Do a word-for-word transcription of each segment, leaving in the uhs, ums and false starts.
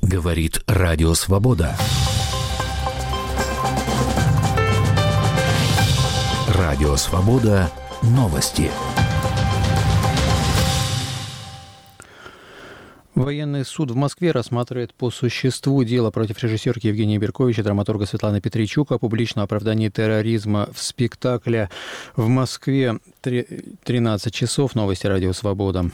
Говорит Радио Свобода. Радио Свобода. Новости. Военный суд в Москве рассматривает по существу дело против режиссерки Евгении Беркович и драматурга Светланы Петричук о публичном оправдании терроризма в спектакле в Москве. тринадцать часов. Новости Радио Свобода.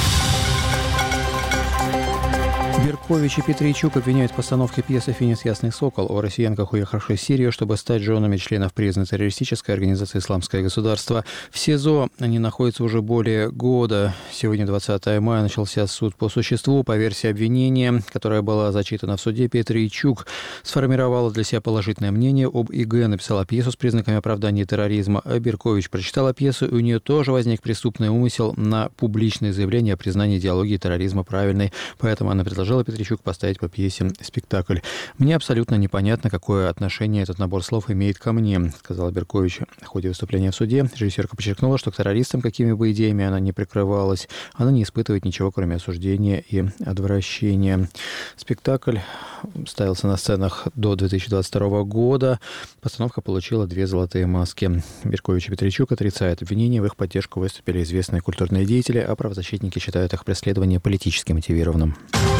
Беркович и Петричук обвиняют в постановке пьесы «Финис. Ясный сокол» о россиянках, уехавших в Сирию, чтобы стать женами членов признанной террористической организации «Исламское государство». В СИЗО они находятся уже более года. Сегодня, двадцатого мая, начался суд по существу. По версии обвинения, которая была зачитана в суде, Петричук сформировала для себя положительное мнение об ИГ, написала пьесу с признаками оправдания терроризма. А Беркович прочитала пьесу, и у нее тоже возник преступный умысел на публичное заявление о признании идеологии терроризма правильной. Поэтому она предложила Петричук поставить по пьесе спектакль. «Мне абсолютно непонятно, какое отношение этот набор слов имеет ко мне», сказала Беркович в ходе выступления в суде. Режиссерка подчеркнула, что к террористам, какими бы идеями она ни прикрывалась, она не испытывает ничего, кроме осуждения и отвращения. Спектакль ставился на сценах до две тысячи двадцать второго года. Постановка получила две золотые маски. Беркович и Петричук отрицают обвинения. В их поддержку выступили известные культурные деятели, а правозащитники считают их преследование политически мотивированным.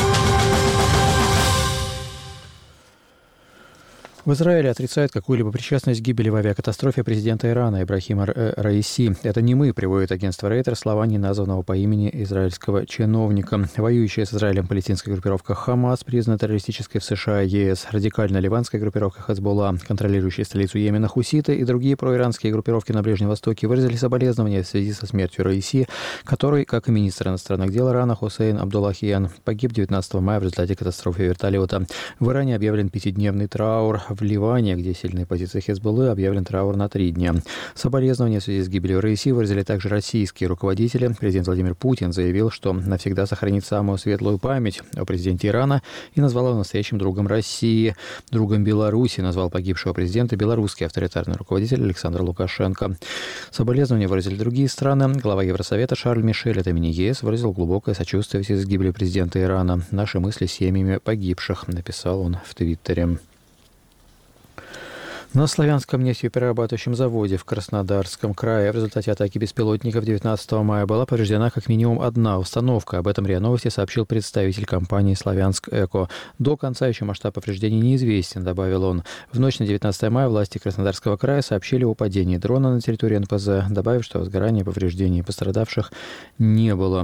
В Израиле отрицают какую-либо причастность к гибели в авиакатастрофе президента Ирана Ибрахима Раиси. «Это не мы», приводит агентство Рейтер слова неназванного по имени израильского чиновника. Воюющая с Израилем палестинская группировка «Хамас» признана террористической в США и ЕС. Радикальная ливанская группировка «Хезболла», контролирующая столицу Йемена хуситы и другие проиранские группировки на Ближнем Востоке выразили соболезнования в связи со смертью Раиси, который, как и министр иностранных дел Ирана Хусейн Абдуллахиян, погиб девятнадцатого мая в результате катастрофы вертолета. В Иране объявлен пятидневный траур. В Ливане, где сильные позиции Хезболлы, объявлен траур на три дня. Соболезнования в связи с гибелью Раиси выразили также российские руководители. Президент Владимир Путин заявил, что навсегда сохранит самую светлую память о президенте Ирана и назвал его настоящим другом России. Другом Беларуси назвал погибшего президента белорусский авторитарный руководитель Александр Лукашенко. Соболезнования выразили другие страны. Глава Евросовета Шарль Мишель от имени ЕС выразил глубокое сочувствие в связи с гибелью президента Ирана. «Наши мысли с семьями погибших», написал он в Твиттере. На Славянском нефтеперерабатывающем заводе в Краснодарском крае в результате атаки беспилотников девятнадцатого мая была повреждена как минимум одна установка. Об этом РИА Новости сообщил представитель компании «Славянск-Эко». До конца еще масштаб повреждений неизвестен, добавил он. В ночь на девятнадцатое мая власти Краснодарского края сообщили о падении дрона на территории эн пэ зэ, добавив, что возгорания, повреждений пострадавших не было.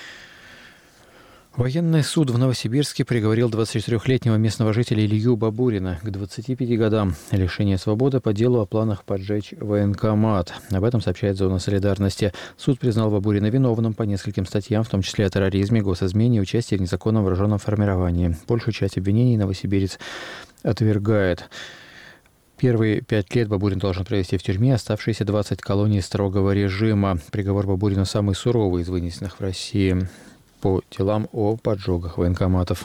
Военный суд в Новосибирске приговорил двадцатичетырёхлетнего местного жителя Илью Бабурина к двадцати пяти годам лишения свободы по делу о планах поджечь военкомат. Об этом сообщает «Зона солидарности». Суд признал Бабурина виновным по нескольким статьям, в том числе о терроризме, госизмене и участии в незаконном вооруженном формировании. Большую часть обвинений новосибирец отвергает. Первые пять лет Бабурин должен провести в тюрьме, оставшиеся двадцать колоний строгого режима. Приговор Бабурина самый суровый из вынесенных в России по делам о поджогах военкоматов.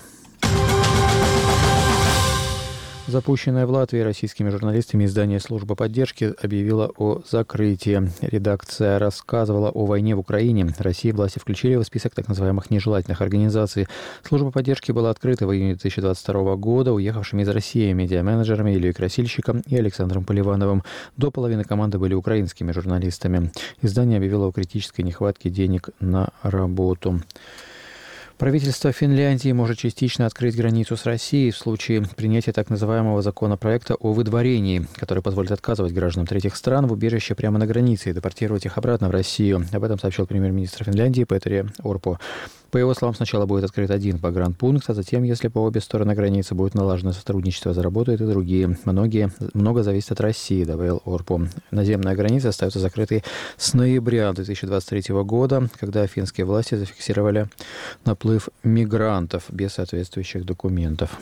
Запущенное в Латвии российскими журналистами издание «Служба поддержки» объявило о закрытии. Редакция рассказывала о войне в Украине. России власти включили его в список так называемых нежелательных организаций. Служба поддержки была открыта в июне две тысячи двадцать второго года уехавшими из России медиаменеджерами Ильей Красильщиком и Александром Поливановым. До половины команды были украинскими журналистами. Издание объявило о критической нехватке денег на работу. Правительство Финляндии может частично открыть границу с Россией в случае принятия так называемого законопроекта о выдворении, который позволит отказывать гражданам третьих стран в убежище прямо на границе и депортировать их обратно в Россию. Об этом сообщил премьер-министр Финляндии Петери Орпо. По его словам, сначала будет открыт один погранпункт, а затем, если по обе стороны границы будет налажено сотрудничество, заработают и другие. Многие, много зависит от России, добавил Орпо. Наземная граница остается закрытой с ноября две тысячи двадцать третьего года, когда финские власти зафиксировали наплыв мигрантов без соответствующих документов.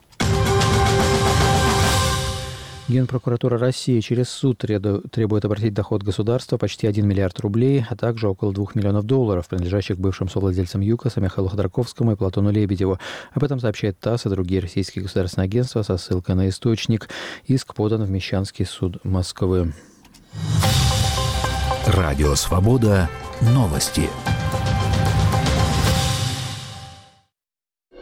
Генпрокуратура России через суд требует обратить доход государства почти один миллиард рублей, а также около двух миллионов долларов, принадлежащих бывшим совладельцам ЮКОСа Михаилу Ходорковскому и Платону Лебедеву. Об этом сообщает ТАСС и другие российские государственные агентства со ссылкой на источник. Иск подан в Мещанский суд Москвы. Радио «Свобода». Новости.